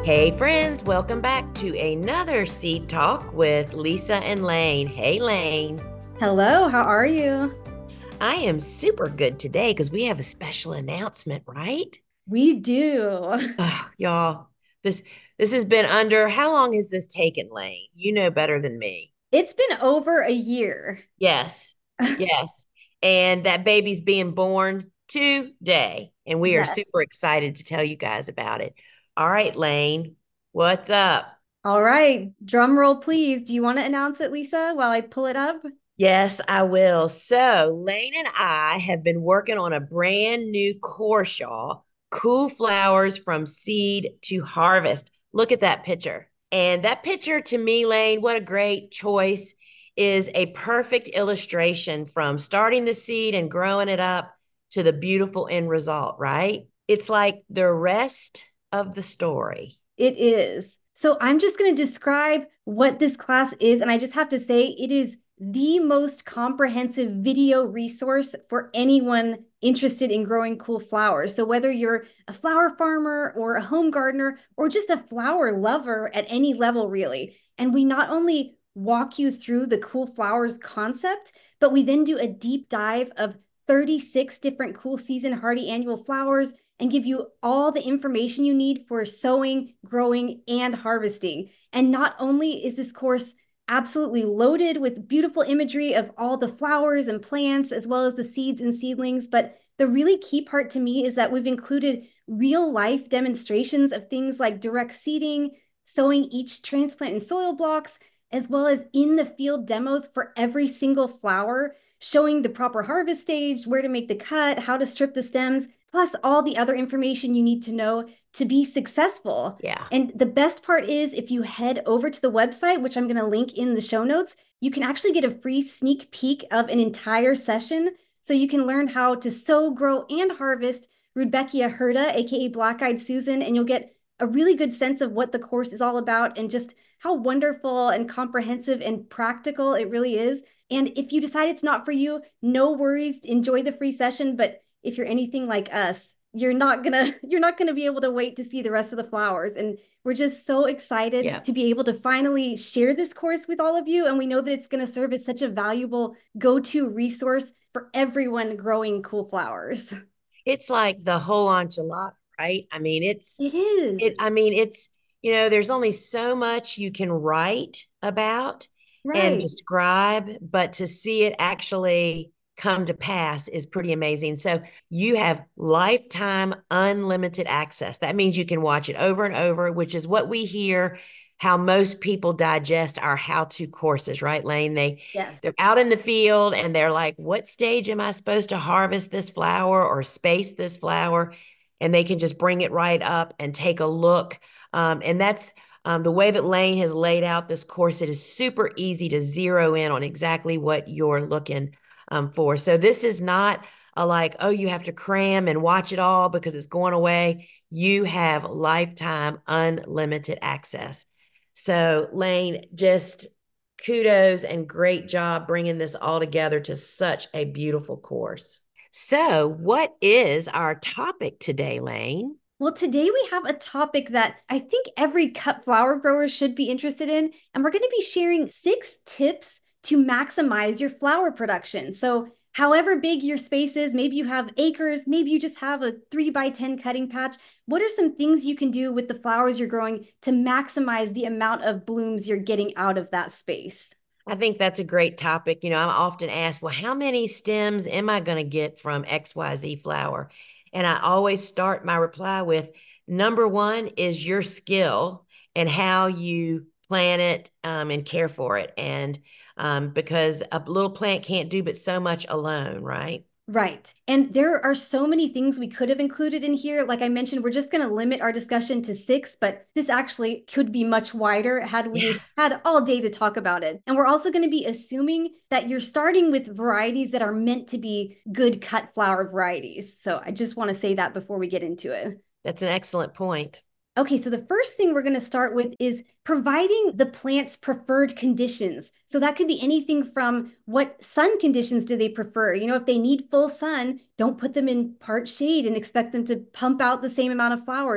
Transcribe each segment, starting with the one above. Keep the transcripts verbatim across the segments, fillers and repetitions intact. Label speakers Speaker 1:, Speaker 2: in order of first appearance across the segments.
Speaker 1: Hey friends, welcome back to another Seed Talk with Lisa and Lane. Hey Lane,
Speaker 2: Hello, how are you?
Speaker 1: I am super good today because we have a special announcement, right?
Speaker 2: We do.
Speaker 1: Oh, y'all, this this has been under how long has this taken, Lane? You know better than me.
Speaker 2: It's been over a year.
Speaker 1: Yes, yes. And that baby's being born today, and we are
Speaker 2: Yes.
Speaker 1: super excited to tell you guys about it. All right, Lane, what's up?
Speaker 2: All right. Drum roll, please. Do you want to announce it, Lisa, while I pull it up?
Speaker 1: Yes, I will. So, Lane and I have been working on a brand new course, y'all. Cool flowers from seed to harvest. Look at that picture. And that picture to me, Lane, what a great choice, is a perfect illustration from starting the seed and growing it up to the beautiful end result, right? It's like the rest of the story.
Speaker 2: It is. So I'm just going to describe what this class is. And I just have to say, it is the most comprehensive video resource for anyone interested in growing cool flowers. So whether you're a flower farmer or a home gardener or just a flower lover at any level, really. And we not only walk you through the cool flowers concept, but we then do a deep dive of thirty-six different cool season hardy annual flowers and give you all the information you need for sowing, growing, and harvesting. And not only is this course absolutely loaded with beautiful imagery of all the flowers and plants, as well as the seeds and seedlings, but the really key part to me is that we've included real life demonstrations of things like direct seeding, sowing each transplant in soil blocks, as well as in the field demos for every single flower, showing the proper harvest stage, where to make the cut, how to strip the stems, plus all the other information you need to know to be successful.
Speaker 1: Yeah.
Speaker 2: And the best part is if you head over to the website, which I'm going to link in the show notes, you can actually get a free sneak peek of an entire session. So you can learn how to sow, grow, and harvest Rudbeckia hirta, aka Black-Eyed Susan, and you'll get a really good sense of what the course is all about and just how wonderful and comprehensive and practical it really is. And if you decide it's not for you, no worries, enjoy the free session, but if you're anything like us, you're not gonna you're not gonna be able to wait to see the rest of the flowers. And we're just so excited
Speaker 1: Yeah.
Speaker 2: to be able to finally share this course with all of you. And we know that it's going to serve as such a valuable go-to resource for everyone growing cool flowers.
Speaker 1: It's like the whole enchilada, right? I mean, it's
Speaker 2: It is.
Speaker 1: it I mean, it's you know, there's only so much you can write about and
Speaker 2: Right.
Speaker 1: describe, but to see it actually come to pass is pretty amazing. So you have lifetime unlimited access. That means you can watch it over and over, which is what we hear how most people digest our how-to courses, right, Lane? They
Speaker 2: Yes.
Speaker 1: they're out in the field and they're like, what stage am I supposed to harvest this flower or space this flower? And they can just bring it right up and take a look. Um, and that's um, the way that Lane has laid out this course. It is super easy to zero in on exactly what you're looking um, for. So this is not a like, oh, you have to cram and watch it all because it's going away. You have lifetime unlimited access. So Lane, just kudos and great job bringing this all together to such a beautiful course. So, what is our topic today, Lane?
Speaker 2: Well, today we have a topic that I think every cut flower grower should be interested in, and we're going to be sharing six tips to maximize your flower production. So, however big your space is, maybe you have acres, maybe you just have a three by ten cutting patch. What are some things you can do with the flowers you're growing to maximize the amount of blooms you're getting out of that space?
Speaker 1: I think that's a great topic. You know, I'm often asked, well, how many stems am I going to get from X Y Z flower? And I always start my reply with number one is your skill and how you plant it um, and care for it. And um, because a little plant can't do but so much alone, right?
Speaker 2: Right. And there are so many things we could have included in here. Like I mentioned, we're just going to limit our discussion to six, but this actually could be much wider had
Speaker 1: Yeah.
Speaker 2: we had all day to talk about it. And we're also going to be assuming that you're starting with varieties that are meant to be good cut flower varieties. So I just want to say that before we get into it.
Speaker 1: That's an excellent point.
Speaker 2: Okay, so the first thing we're going to start with is providing the plant's preferred conditions. So that could be anything from what sun conditions do they prefer? You know, if they need full sun, don't put them in part shade and expect them to pump out the same amount of flowers.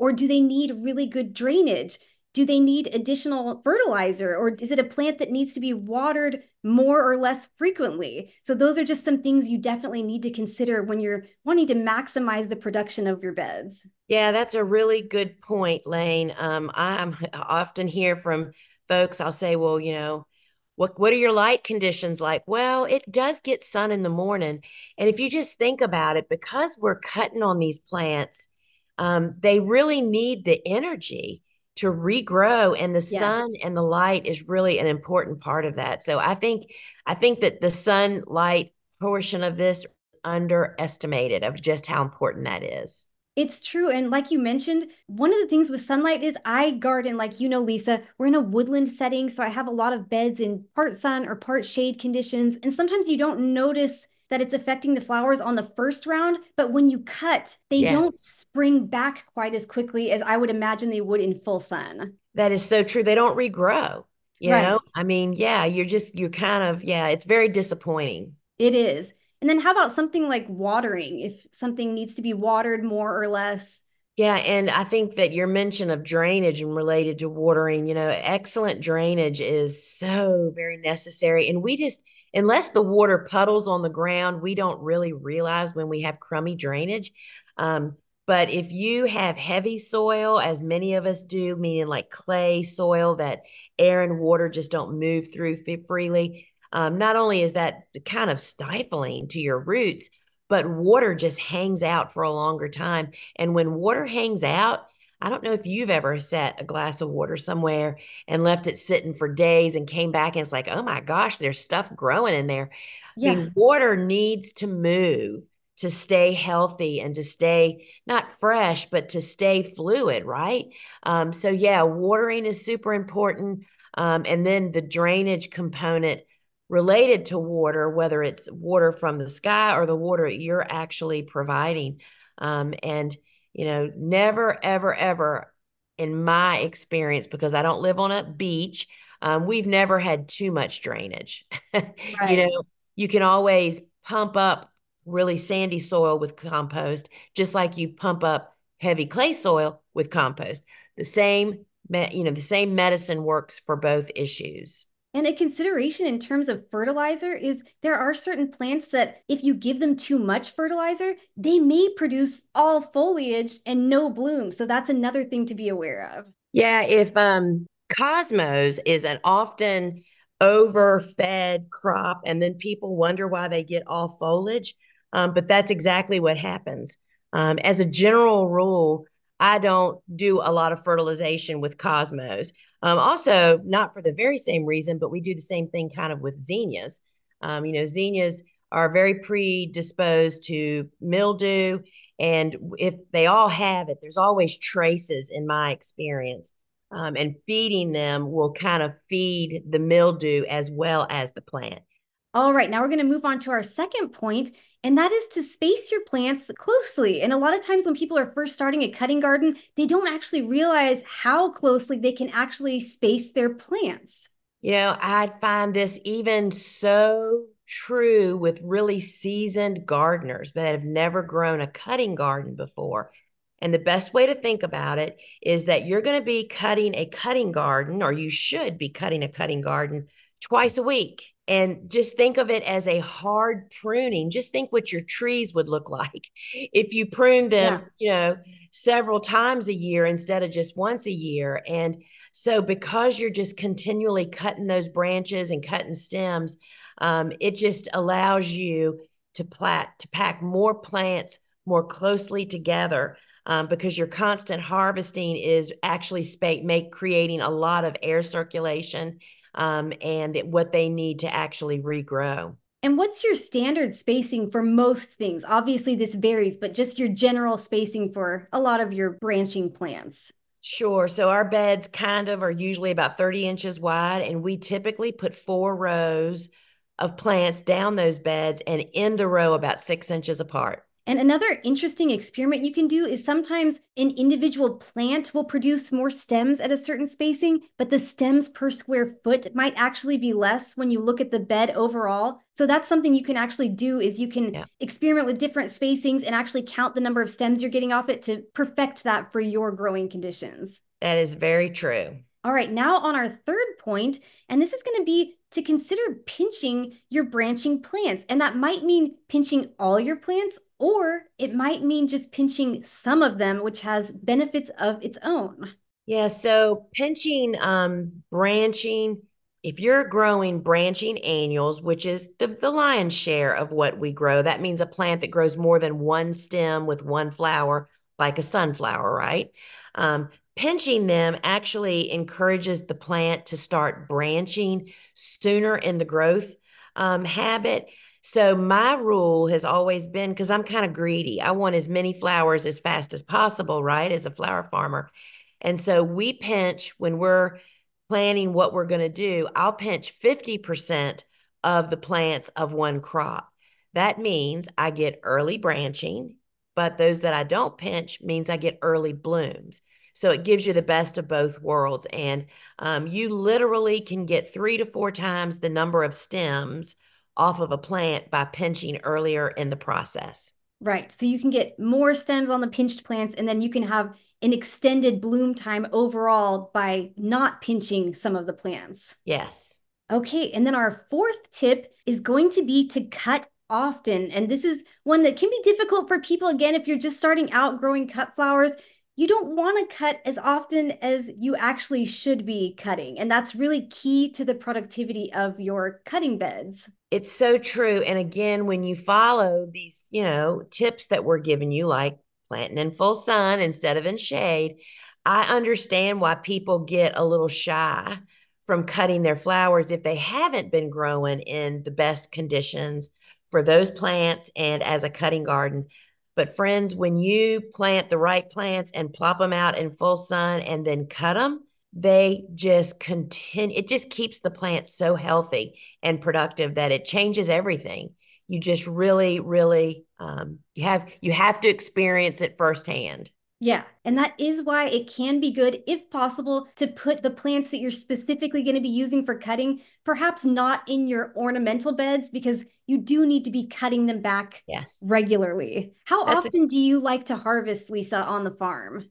Speaker 2: Or do they need really good drainage? Do they need additional fertilizer? Or is it a plant that needs to be watered more or less frequently? So those are just some things you definitely need to consider when you're wanting to maximize the production of your beds.
Speaker 1: Yeah, that's a really good point, Lane. Um, I'm often hear from folks, I'll say, well, you know, what what are your light conditions like? Well, it does get sun in the morning. And if you just think about it, because we're cutting on these plants, um, they really need the energy to regrow, and the
Speaker 2: Yeah.
Speaker 1: sun and the light is really an important part of that. So I think I think that the sunlight portion of this underestimated of just how important that is.
Speaker 2: It's true. And like you mentioned, one of the things with sunlight is I garden, like you know, Lisa, we're in a woodland setting. So I have a lot of beds in part sun or part shade conditions. And sometimes you don't notice that it's affecting the flowers on the first round. But when you cut, they don't
Speaker 1: Yes.
Speaker 2: spring back quite as quickly as I would imagine they would in full sun.
Speaker 1: That is so true. They don't regrow, you know?
Speaker 2: Right.
Speaker 1: I mean, yeah, you're just, you're kind of, yeah, it's very disappointing.
Speaker 2: It is. And then how about something like watering? If something needs to be watered more or less?
Speaker 1: Yeah, and I think that your mention of drainage and related to watering, you know, excellent drainage is so very necessary. And we just, unless the water puddles on the ground, we don't really realize when we have crummy drainage. Um, but if you have heavy soil, as many of us do, meaning like clay soil that air and water just don't move through freely, um, not only is that kind of stifling to your roots, but water just hangs out for a longer time. And when water hangs out, I don't know if you've ever set a glass of water somewhere and left it sitting for days and came back and it's like, oh my gosh, there's stuff growing in there. I
Speaker 2: Yeah.
Speaker 1: mean, water needs to move to stay healthy and to stay not fresh, but to stay fluid, right? Um, so, yeah, watering is super important. Um, and then the drainage component related to water, whether it's water from the sky or the water you're actually providing. Um, and, you know, never, ever, ever, in my experience, because I don't live on a beach, um, we've never had too much drainage. You
Speaker 2: Right.
Speaker 1: know, you can always pump up really sandy soil with compost, just like you pump up heavy clay soil with compost. The same, you know, the same medicine works for both issues.
Speaker 2: And a consideration in terms of fertilizer is there are certain plants that if you give them too much fertilizer, they may produce all foliage and no bloom. So that's another thing to be aware of.
Speaker 1: Yeah, if um Cosmos is an often overfed crop, and then people wonder why they get all foliage. Um, but that's exactly what happens. Um, as a general rule, I don't do a lot of fertilization with Cosmos. Um, also, not for the very same reason, but we do the same thing kind of with zinnias. Um, you know, zinnias are very predisposed to mildew, and if they all have it, there's always traces in my experience. Um, and feeding them will kind of feed the mildew as well as the plant.
Speaker 2: All right, now we're going to move on to our second point, and that is to space your plants closely. And a lot of times when people are first starting a cutting garden, they don't actually realize how closely they can actually space their plants.
Speaker 1: You know, I find this even so true with really seasoned gardeners that have never grown a cutting garden before. And the best way to think about it is that you're going to be cutting a cutting garden, or you should be cutting a cutting garden twice a week. And just think of it as a hard pruning. Just think what your trees would look like if you pruned
Speaker 2: Yeah.
Speaker 1: them, you know, several times a year instead of just once a year. And so, because you're just continually cutting those branches and cutting stems, um, it just allows you to plat to pack more plants more closely together, um, because your constant harvesting is actually spa- make creating a lot of air circulation, um, and what they need to actually regrow.
Speaker 2: And what's your standard spacing for most things? Obviously, this varies, but just your general spacing for a lot of your branching plants.
Speaker 1: Sure. So our beds kind of are usually about thirty inches wide, and we typically put four rows of plants down those beds and in the row about six inches apart.
Speaker 2: And another interesting experiment you can do is sometimes an individual plant will produce more stems at a certain spacing, but the stems per square foot might actually be less when you look at the bed overall. So that's something you can actually do is you can
Speaker 1: Yeah,
Speaker 2: experiment with different spacings and actually count the number of stems you're getting off it to perfect that for your growing conditions.
Speaker 1: that is very true.
Speaker 2: All right, now on our third point, and this is going to be to consider pinching your branching plants. And that might mean pinching all your plants, or it might mean just pinching some of them, which has benefits of its own.
Speaker 1: Yeah, so pinching, um, branching, if you're growing branching annuals, which is the, the lion's share of what we grow, that means a plant that grows more than one stem with one flower, like a sunflower, right? Um, pinching them actually encourages the plant to start branching sooner in the growth um, habit. So my rule has always been, because I'm kind of greedy, I want as many flowers as fast as possible, right? As a flower farmer. And so we pinch when we're planning what we're going to do. I'll pinch fifty percent of the plants of one crop. That means I get early branching, but those that I don't pinch means I get early blooms. So it gives you the best of both worlds. And um, you literally can get three to four times the number of stems off of a plant by pinching earlier in the process.
Speaker 2: Right. So you can get more stems on the pinched plants, and then you can have an extended bloom time overall by not pinching some of the plants.
Speaker 1: Yes.
Speaker 2: Okay, and then our fourth tip is going to be to cut often. And this is one that can be difficult for people. Again, if you're just starting out growing cut flowers, you don't want to cut as often as you actually should be cutting. And that's really key to the productivity of your cutting beds.
Speaker 1: It's so true. And again, when you follow these, you know, tips that we're giving you, like planting in full sun instead of in shade, I understand why people get a little shy from cutting their flowers if they haven't been growing in the best conditions for those plants and as a cutting garden. But friends, when you plant the right plants and plop them out in full sun and then cut them, they just continue. It just keeps the plant so healthy and productive that it changes everything. You just really, really, um, you have you have to experience it firsthand.
Speaker 2: Yeah, and that is why it can be good, if possible, to put the plants that you're specifically going to be using for cutting, perhaps not in your ornamental beds, because you do need to be cutting them back
Speaker 1: Yes,
Speaker 2: regularly. How
Speaker 1: that's a,
Speaker 2: often do you like to harvest, Lisa, on the farm?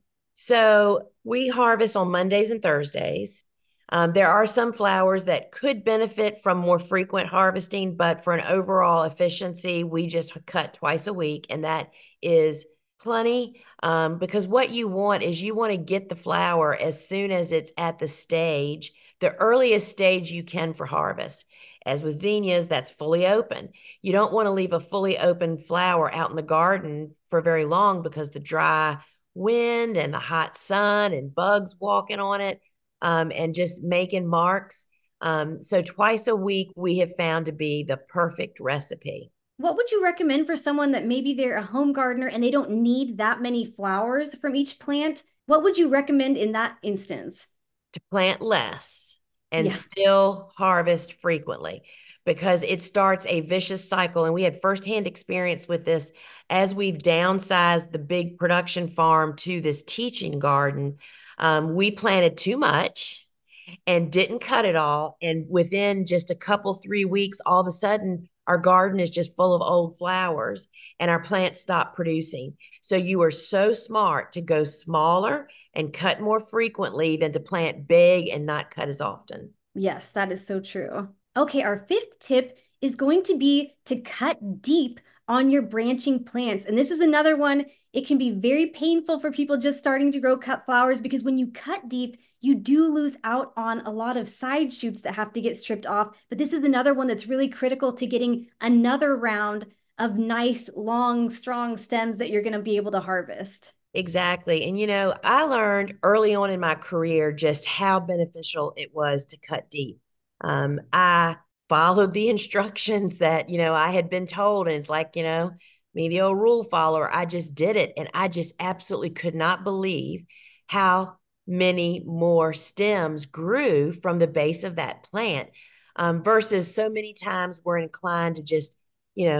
Speaker 1: so we harvest on Mondays and Thursdays. Um, there are some flowers that could benefit from more frequent harvesting, but for an overall efficiency, we just cut twice a week, and that is plenty. Um, because what you want is you want to get the flower as soon as it's at the stage, the earliest stage you can for harvest. As with zinnias, that's fully open. You don't want to leave a fully open flower out in the garden for very long because the dry wind and the hot sun and bugs walking on it um, and just making marks. Um, so twice a week we have found to be the perfect recipe.
Speaker 2: What would you recommend for someone that maybe they're a home gardener and they don't need that many flowers from each plant? What would you recommend in that instance?
Speaker 1: To plant less and
Speaker 2: Yeah.
Speaker 1: still harvest frequently because it starts a vicious cycle. And we had firsthand experience with this as we've downsized the big production farm to this teaching garden. Um, we planted too much and didn't cut it all. And within just a couple, three weeks, all of a sudden, our garden is just full of old flowers and our plants stop producing. So you are so smart to go smaller and cut more frequently than to plant big and not cut as often.
Speaker 2: Yes, that is so true. Okay, our fifth tip is going to be to cut deep on your branching plants. And this is another one. It can be very painful for people just starting to grow cut flowers because when you cut deep, you do lose out on a lot of side shoots that have to get stripped off. But this is another one that's really critical to getting another round of nice, long, strong stems that you're going to be able to harvest.
Speaker 1: Exactly. And, you know, I learned early on in my career just how beneficial it was to cut deep. Um, I followed the instructions that, you know, I had been told. And it's like, you know, me, the old rule follower, I just did it. And I just absolutely could not believe how many more stems grew from the base of that plant um, versus so many times we're inclined to just, you know,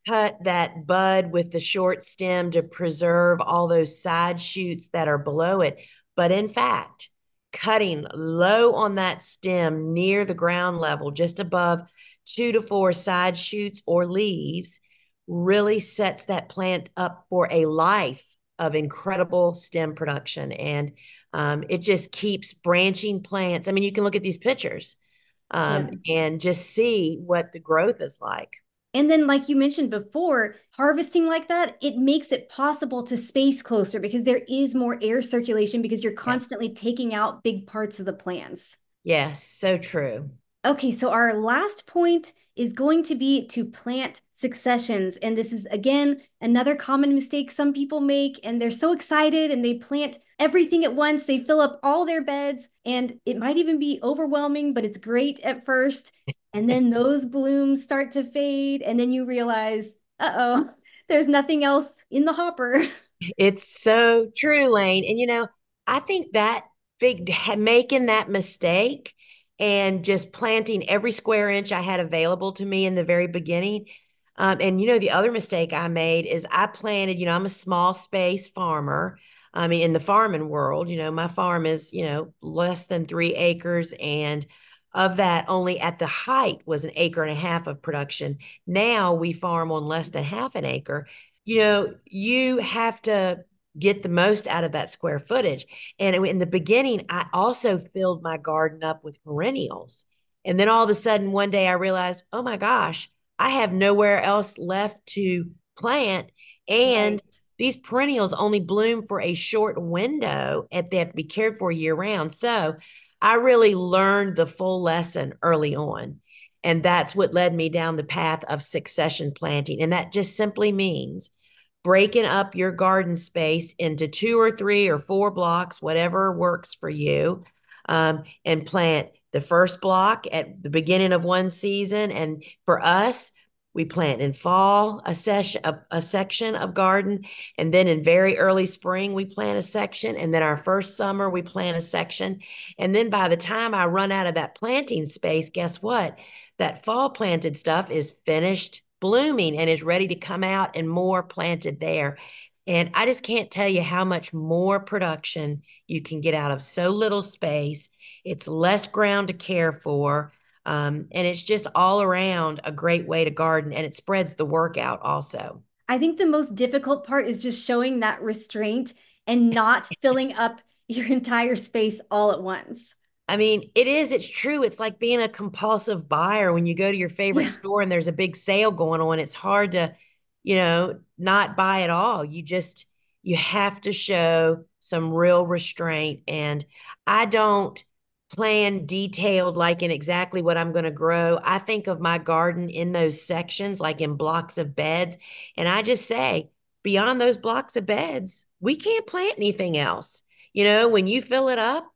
Speaker 1: cut that bud with the short stem to preserve all those side shoots that are below it. But in fact, cutting low on that stem near the ground level, just above two to four side shoots or leaves, really sets that plant up for a life of incredible stem production. And um, it just keeps branching plants. I mean, you can look at these pictures um,
Speaker 2: Yeah.
Speaker 1: and just see what the growth is like.
Speaker 2: And then, like you mentioned before, harvesting like that, it makes it possible to space closer because there is more air circulation because you're
Speaker 1: Yes.
Speaker 2: constantly taking out big parts of the plants.
Speaker 1: Yes, so true.
Speaker 2: Okay, so our last point is going to be to plant successions. And this is, again, another common mistake some people make. And they're so excited and they plant everything at once. They fill up all their beds, and it might even be overwhelming, but it's great at first. And then those blooms start to fade. And then you realize, uh oh, there's nothing else in the hopper.
Speaker 1: It's so true, Lane. And you know, I think that fig making that mistake and just planting every square inch I had available to me in the very beginning. Um, and you know, the other mistake I made is I planted, you know, I'm a small space farmer. I mean, in the farming world, you know, my farm is, you know, less than three acres. And of that, only at the height was an acre and a half of production. Now we farm on less than half an acre. You know, you have to get the most out of that square footage. And in the beginning, I also filled my garden up with perennials. And then all of a sudden, one day I realized, oh my gosh, I have nowhere else left to plant. And
Speaker 2: Right.
Speaker 1: these perennials only bloom for a short window if they have to be cared for year round. So I really learned the full lesson early on. And that's what led me down the path of succession planting. And that just simply means breaking up your garden space into two or three or four blocks, whatever works for you, um, and plant the first block at the beginning of one season. And for us, we plant in fall a session a, a section of garden, and then in very early spring we plant a section, and then our first summer we plant a section. And then by the time I run out of that planting space, guess what? That fall planted stuff is finished blooming and is ready to come out and more planted there. And I just can't tell you how much more production you can get out of so little space. It's less ground to care for. Um, and it's just all around a great way to garden, and it spreads the work out also.
Speaker 2: I think the most difficult part is just showing that restraint and not filling up your entire space all at once.
Speaker 1: I mean, it is, it's true. It's like being a compulsive buyer when you go to your favorite
Speaker 2: Yeah.
Speaker 1: store and there's a big sale going on. It's hard to, you know, not buy it all. You just, you have to show some real restraint. And I don't plan detailed, like in exactly what I'm going to grow. I think of my garden in those sections, like in blocks of beds. And I just say, beyond those blocks of beds, we can't plant anything else. You know, when you fill it up,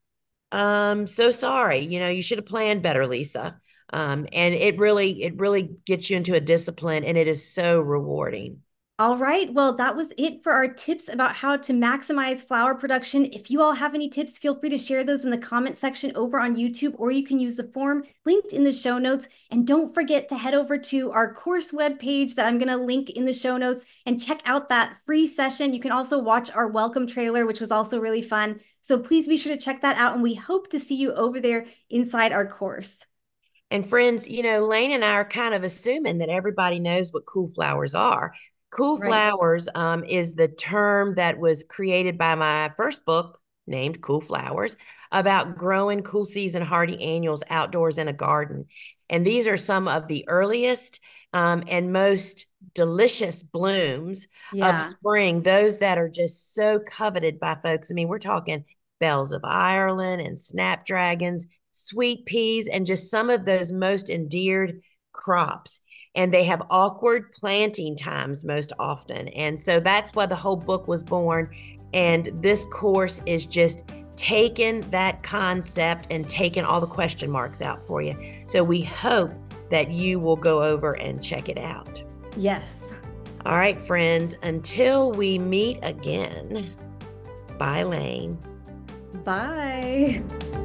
Speaker 1: um, so sorry. You know, you should have planned better, Lisa. Um, and it really, it really gets you into a discipline, and it is so rewarding.
Speaker 2: All right. Well, that was it for our tips about how to maximize flower production. If you all have any tips, feel free to share those in the comment section over on YouTube, or you can use the form linked in the show notes. And don't forget to head over to our course webpage that I'm going to link in the show notes and check out that free session. You can also watch our welcome trailer, which was also really fun. So please be sure to check that out. And we hope to see you over there inside our course.
Speaker 1: And friends, you know, Lane and I are kind of assuming that everybody knows what cool flowers are. Cool
Speaker 2: Right.
Speaker 1: flowers um, is the term that was created by my first book named Cool Flowers about growing cool season hardy annuals outdoors in a garden. And these are some of the earliest um, and most delicious blooms of
Speaker 2: Yeah.
Speaker 1: spring, those that are just so coveted by folks. I mean, we're talking bells of Ireland and snapdragons, sweet peas, and just some of those most endeared crops. And they have awkward planting times most often. And so that's why the whole book was born. And this course is just taking that concept and taking all the question marks out for you. So we hope that you will go over and check it out.
Speaker 2: Yes.
Speaker 1: All right, friends, until we meet again, bye, Lane.
Speaker 2: Bye.